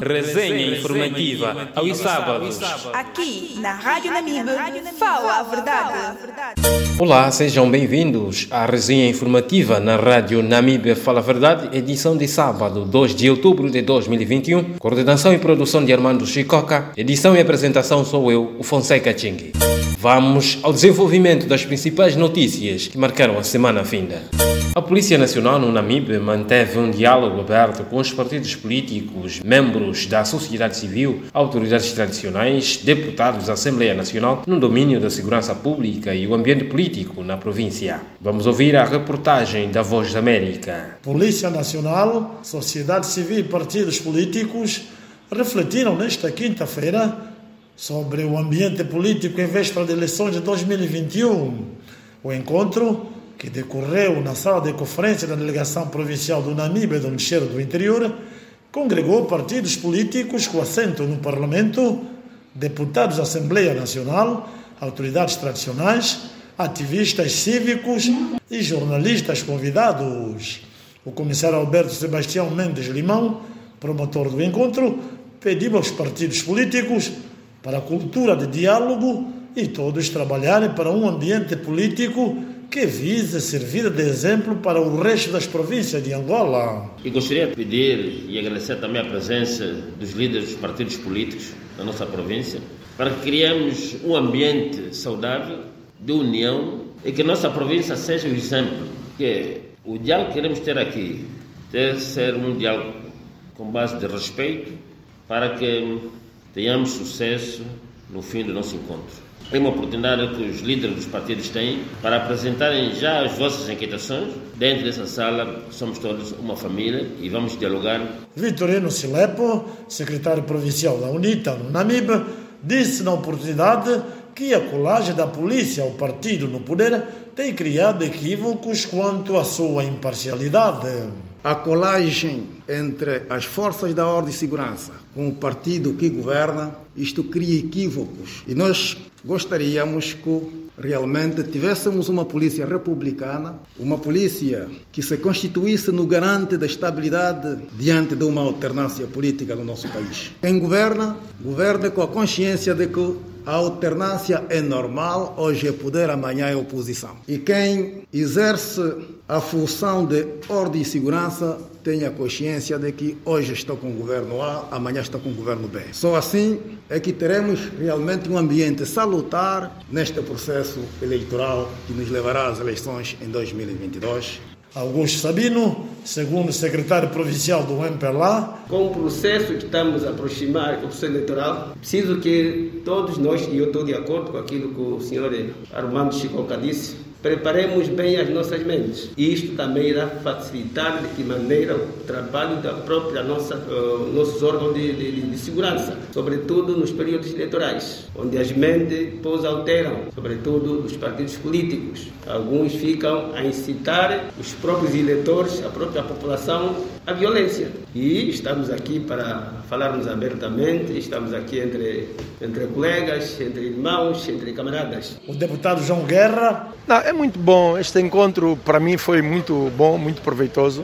Resenha informativa aos sábados. Aqui na Rádio Namibe, fala a verdade. Olá, sejam bem-vindos à resenha informativa na Rádio Namibe Fala a Verdade, edição de sábado, 2 de outubro de 2021. Coordenação e produção de Armando Chicoca. Edição e apresentação sou eu, o Fonseca Chingui. Vamos ao desenvolvimento das principais notícias que marcaram a semana finda. A Polícia Nacional no Namibe manteve um diálogo aberto com os partidos políticos, membros da sociedade civil, autoridades tradicionais, deputados da Assembleia Nacional no domínio da segurança pública e o ambiente político na província. Vamos ouvir a reportagem da Voz da América. Polícia Nacional, sociedade civil e partidos políticos refletiram nesta quinta-feira sobre o ambiente político em véspera de eleições de 2021. O encontro, que decorreu na sala de conferência da Delegação Provincial do Namibe do Ministério do Interior, congregou partidos políticos com assento no Parlamento, deputados da Assembleia Nacional, autoridades tradicionais, ativistas cívicos e jornalistas convidados. O comissário Alberto Sebastião Mendes Limão, promotor do encontro, pediu aos partidos políticos para a cultura de diálogo e todos trabalharem para um ambiente político que visa servir de exemplo para o resto das províncias de Angola. E gostaria de pedir e agradecer também a presença dos líderes dos partidos políticos da nossa província para que criemos um ambiente saudável, de união e que a nossa província seja o exemplo. Que o diálogo que queremos ter aqui deve ser um diálogo com base de respeito para que tenhamos sucesso no fim do nosso encontro. É uma oportunidade que os líderes dos partidos têm para apresentarem já as vossas inquietações. Dentro dessa sala somos todos uma família e vamos dialogar. Vitorino Silepo, secretário provincial da UNITA no Namibe, disse na oportunidade que a colagem da polícia ao partido no poder tem criado equívocos quanto à sua imparcialidade. A colagem entre as forças da ordem e segurança com o partido que governa, isto cria equívocos. E nós gostaríamos que realmente tivéssemos uma polícia republicana, uma polícia que se constituísse no garante da estabilidade diante de uma alternância política no nosso país. Quem governa, governa com a consciência de que a alternância é normal, hoje é poder, amanhã é oposição. E quem exerce a função de ordem e segurança tem a consciência de que hoje estou com o governo A, amanhã estou com o governo B. Só assim é que teremos realmente um ambiente salutar neste processo eleitoral que nos levará às eleições em 2022. Augusto Sabino, segundo secretário provincial do MPLA. Com o processo que estamos a aproximar, o processo eleitoral, preciso que todos nós, e eu estou de acordo com aquilo que o senhor Armando Chicoca disse, preparemos bem as nossas mentes. E isto também irá facilitar de que maneira o trabalho da própria nossos órgãos de segurança, sobretudo nos períodos eleitorais, onde as mentes depois alteram, sobretudo dos partidos políticos. Alguns ficam a incitar os próprios eleitores, a própria população, à violência. E estamos aqui para falarmos abertamente, estamos aqui entre colegas, entre irmãos, entre camaradas. O deputado João Guerra. É muito bom, este encontro para mim foi muito bom, muito proveitoso,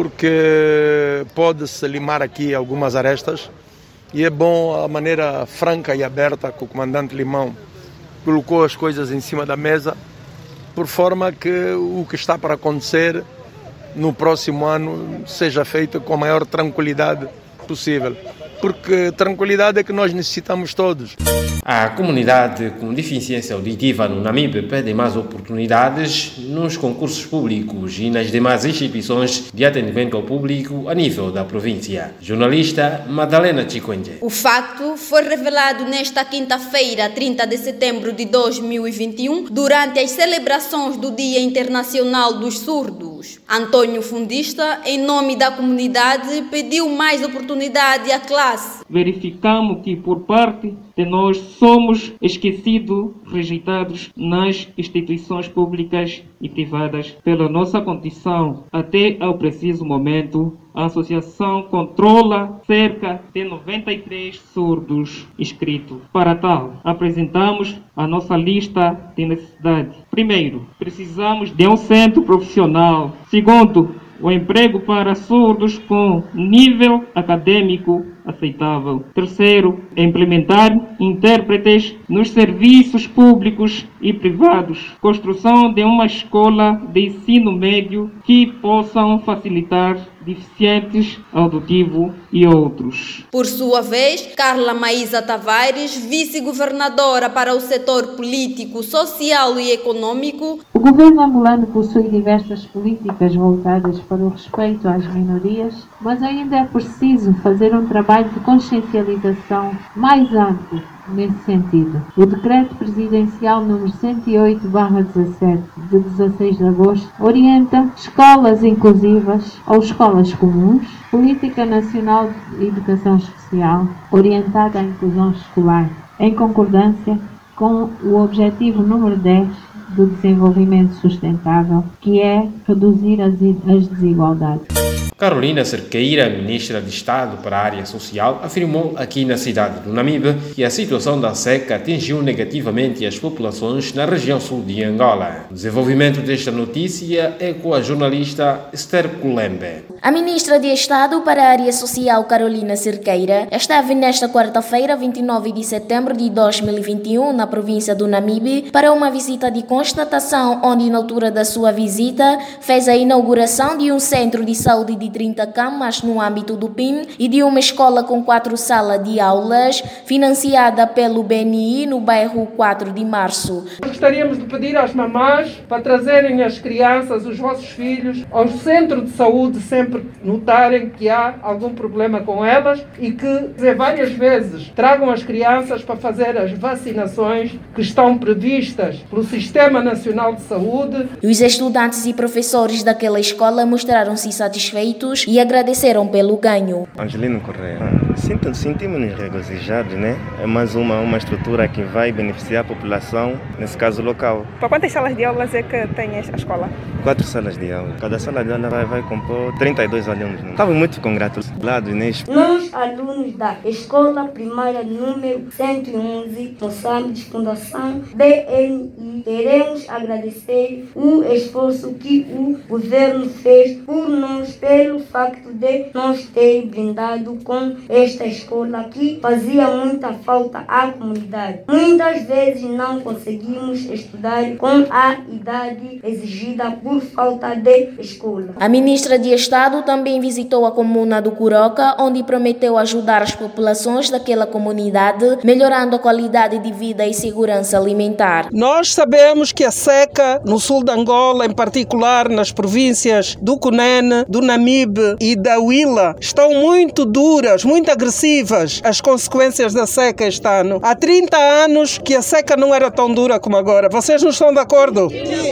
porque pode-se limar aqui algumas arestas e é bom a maneira franca e aberta que o comandante Limão colocou as coisas em cima da mesa, por forma que o que está para acontecer no próximo ano seja feito com a maior tranquilidade possível, porque tranquilidade é que nós necessitamos todos. A comunidade com deficiência auditiva no Namibe pede mais oportunidades nos concursos públicos e nas demais instituições de atendimento ao público a nível da província. Jornalista Madalena Chikwenge. O facto foi revelado nesta quinta-feira, 30 de setembro de 2021, durante as celebrações do Dia Internacional dos Surdos. Antônio Fundista, em nome da comunidade, pediu mais oportunidade à classe. Verificamos que, por parte de nós, somos esquecidos, rejeitados nas instituições públicas e privadas. Pela nossa condição, até ao preciso momento, a associação controla cerca de 93 surdos inscritos. Para tal, apresentamos a nossa lista de necessidades. Primeiro, precisamos de um centro profissional. Segundo, o emprego para surdos com nível acadêmico aceitável. Terceiro, implementar intérpretes nos serviços públicos e privados. Construção de uma escola de ensino médio que possam facilitar deficientes auditivo e outros. Por sua vez, Carla Maísa Tavares, vice-governadora para o setor político, social e econômico. O governo angolano possui diversas políticas voltadas para o respeito às minorias, mas ainda é preciso fazer um trabalho de consciencialização mais amplo nesse sentido. O Decreto Presidencial número 108/17, de 16 de agosto, orienta escolas inclusivas ou escolas comuns, Política Nacional de Educação Especial, orientada à inclusão escolar, em concordância com o objetivo número 10 do desenvolvimento sustentável, que é reduzir as desigualdades. Carolina Cerqueira, ministra de Estado para a área social, afirmou aqui na cidade do Namibe que a situação da seca atingiu negativamente as populações na região sul de Angola. O desenvolvimento desta notícia é com a jornalista Esther Kulembe. A ministra de Estado para a área social, Carolina Cerqueira, esteve nesta quarta-feira, 29 de setembro de 2021, na província do Namibe, para uma visita de constatação, onde na altura da sua visita fez a inauguração de um centro de saúde de 30 camas no âmbito do PIM e de uma escola com 4 salas de aulas, financiada pelo BNI no bairro 4 de Março. Gostaríamos de pedir às mamás para trazerem as crianças, os vossos filhos, ao centro de saúde, sempre notarem que há algum problema com elas e que várias vezes tragam as crianças para fazer as vacinações que estão previstas pelo Sistema Nacional de Saúde. Os estudantes e professores daquela escola mostraram-se satisfeitos e agradeceram pelo ganho. Angelino Correia, sentimos-nos regozijados, né? É mais uma estrutura que vai beneficiar a população, nesse caso local. Para quantas salas de aulas é que tem a escola? 4 salas de aula. Cada sala de aula vai compor 32 alunos. Né? Estamos muito congratulados nisso. Nós, alunos da Escola Primária número 111, Moçambique, Fundação BNI, queremos agradecer o esforço que o governo fez por nós, pelo facto de nos ter brindado com esta escola que fazia muita falta à comunidade. Muitas vezes não conseguimos estudar com a idade exigida por falta de escola. A ministra de Estado também visitou a comuna do Curoca, onde prometeu ajudar as populações daquela comunidade, melhorando a qualidade de vida e segurança alimentar. Nós sabemos que a seca no sul de Angola, em particular nas províncias do Cunene, do Namibe e da Huila, estão muito duras, muito agressivas as consequências da seca este ano. Há 30 anos que a seca não era tão dura como agora. Vocês não estão de acordo?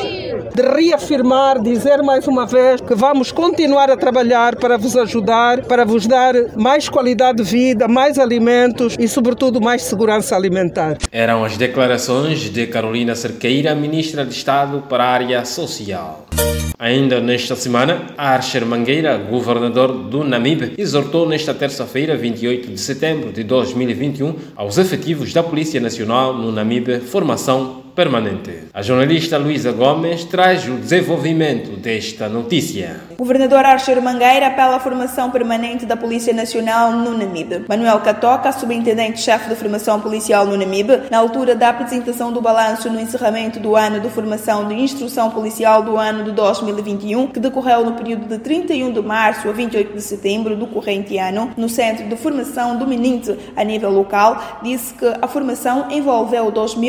De reafirmar, dizer mais uma vez que vamos continuar a trabalhar para vos ajudar, para vos dar mais qualidade de vida, mais alimentos e, sobretudo, mais segurança alimentar. Eram as declarações de Carolina Cerqueira, ministra de Estado para a área social. Ainda nesta semana, Archer Mangueira, governador do Namibe, exortou nesta terça-feira, 28 de setembro de 2021, aos efetivos da Polícia Nacional no Namibe formação permanente. A jornalista Luísa Gomes traz o desenvolvimento desta notícia. O governador Archer Mangueira apela à formação permanente da Polícia Nacional no Namibe. Manuel Catoca, subintendente-chefe de formação policial no Namibe, na altura da apresentação do balanço no encerramento do ano de formação de instrução policial do ano de 2021, que decorreu no período de 31 de março a 28 de setembro do corrente ano, no Centro de Formação do Meninte a nível local, disse que a formação envolveu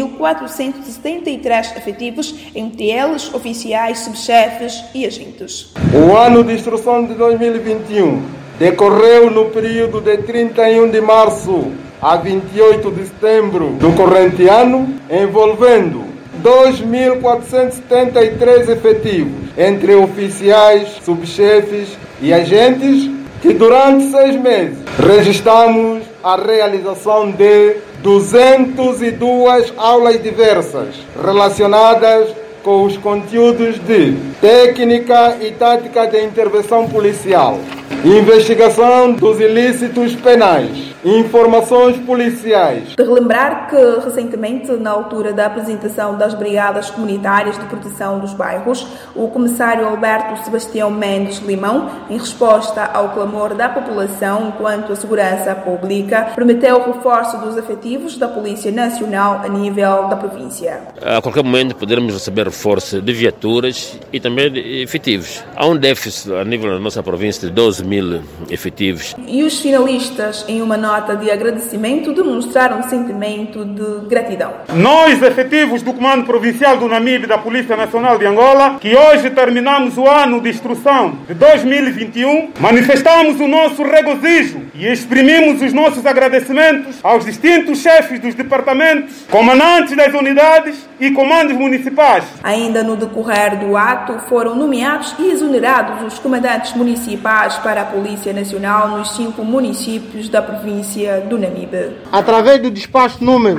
2.473 efetivos, entre eles oficiais, subchefes e agentes. O ano de instrução de 2021 decorreu no período de 31 de março a 28 de setembro do corrente ano, envolvendo 2.473 efetivos, entre oficiais, subchefes e agentes, que durante 6 meses registramos a realização de 202 aulas diversas relacionadas com os conteúdos de técnica e tática de intervenção policial, investigação dos ilícitos penais, informações policiais. De relembrar que, recentemente, na altura da apresentação das Brigadas Comunitárias de Proteção dos Bairros, o comissário Alberto Sebastião Mendes Limão, em resposta ao clamor da população quanto à segurança pública, prometeu o reforço dos efetivos da Polícia Nacional a nível da província. A qualquer momento poderemos receber reforço de viaturas e também de efetivos. Há um déficit a nível da nossa província de 12 mil efetivos. E os finalistas, em uma nota de agradecimento, demonstraram um sentimento de gratidão. Nós, efetivos do Comando Provincial do Namibe da Polícia Nacional de Angola, que hoje terminamos o ano de instrução de 2021, manifestamos o nosso regozijo e exprimimos os nossos agradecimentos aos distintos chefes dos departamentos, comandantes das unidades e comandos municipais. Ainda no decorrer do ato, foram nomeados e exonerados os comandantes municipais para a Polícia Nacional nos 5 municípios da província do Namibe. Através do despacho número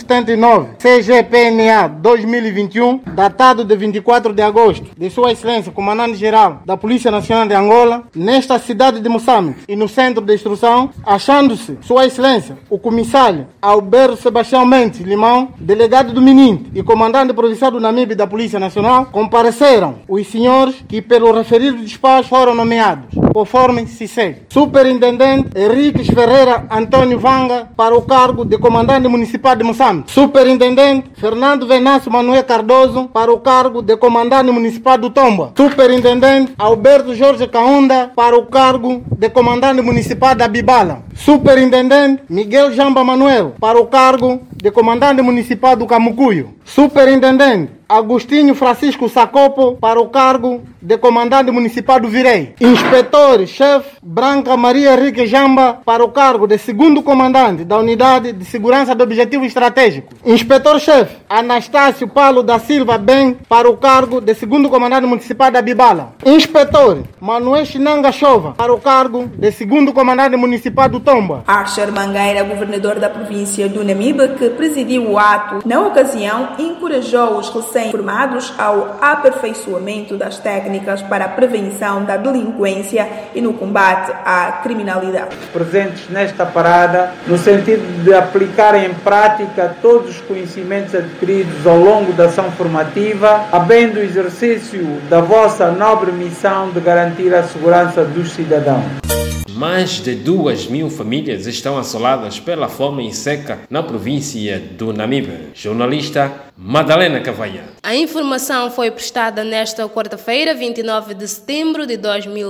279, CGPNA 2021, datado de 24 de agosto, de Sua Excelência, Comandante-Geral da Polícia Nacional de Angola, nesta cidade de Moçambique e no centro de instrução, achando-se Sua Excelência, o Comissário Alberto Sebastião Mendes Limão, delegado do Mininte e Comandante Provincial do Namibe da Polícia Nacional, compareceram os senhores que, pelo referido despacho, foram nomeados, conforme se segue: Superintendente Henriques Ferreira Antônio Vanga, para o cargo de Comandante Municipal de Moçambique. Superintendente Fernando Venâncio Manuel Cardoso, para o cargo de Comandante Municipal do Tomba. Superintendente Alberto Jorge Kaunda, para o cargo de Comandante Municipal da Bibala. Superintendente Miguel Jamba Manuel, para o cargo de Comandante Municipal do Camucuio. Superintendente Agostinho Francisco Sacopo, para o cargo de Comandante Municipal do Virei. Inspetor-chefe Branca Maria Henrique Jamba, para o cargo de segundo comandante da Unidade de Segurança do Objetivo Estratégico. Inspetor-chefe Anastácio Paulo da Silva Ben, para o cargo de segundo comandante municipal da Bibala. Inspetor Manuel Chinanga Chova, para o cargo de segundo comandante municipal do Tomba. Archer Mangueira, governador da província do Namibe, que presidiu o ato, na ocasião, encorajou os recém-formados ao aperfeiçoamento das técnicas para a prevenção da delinquência e no combate à criminalidade. Presentes nesta parada, no sentido de aplicarem em prática todos os conhecimentos adquiridos ao longo da ação formativa, habendo o exercício da vossa nobre missão de garantir a segurança dos cidadãos. Mais de 2.000 famílias estão assoladas pela fome e seca na província do Namibe. Jornalista Madalena Cavaia. A informação foi prestada nesta quarta-feira, 29 de setembro de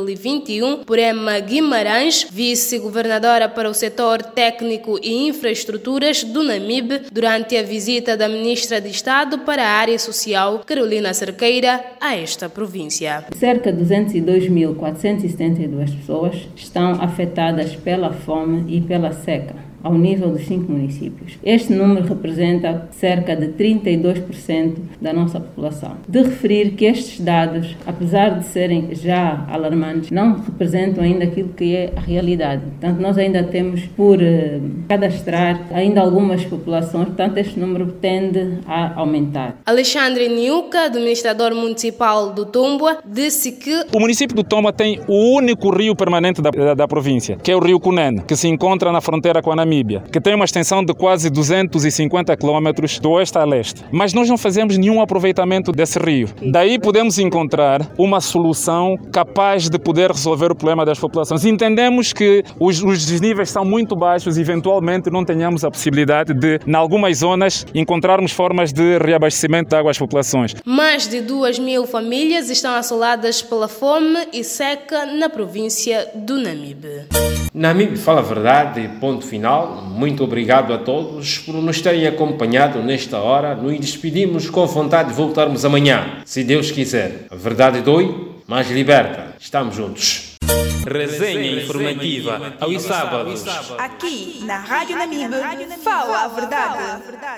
2021, por Emma Guimarães, vice-governadora para o setor técnico e infraestruturas do Namibe, durante a visita da ministra de Estado para a área social, Carolina Cerqueira, a esta província. Cerca de 202.472 pessoas estão afetadas pela fome e pela seca, ao nível dos 5 municípios. Este número representa cerca de 32% da nossa população. De referir que estes dados, apesar de serem já alarmantes, não representam ainda aquilo que é a realidade. Portanto, nós ainda temos por cadastrar ainda algumas populações, portanto, este número tende a aumentar. Alexandre Niuca, administrador municipal do Tomba, disse que o município do Tomba tem o único rio permanente da província, que é o rio Cunene, que se encontra na fronteira com a Namíbia, que tem uma extensão de quase 250 quilômetros do oeste a leste. Mas nós não fazemos nenhum aproveitamento desse rio. Daí podemos encontrar uma solução capaz de poder resolver o problema das populações. Entendemos que os níveis são muito baixos e eventualmente não tenhamos a possibilidade de, em algumas zonas, encontrarmos formas de reabastecimento de água às populações. Mais de 2.000 famílias estão assoladas pela fome e seca na província do Namibe. Namibe Fala a Verdade, ponto final. Muito obrigado a todos por nos terem acompanhado nesta hora. Nos despedimos com vontade de voltarmos amanhã, se Deus quiser. A verdade dói, mas liberta. Estamos juntos. Resenha informativa aos sábados. Aqui na Rádio Namibe, Fala a Verdade.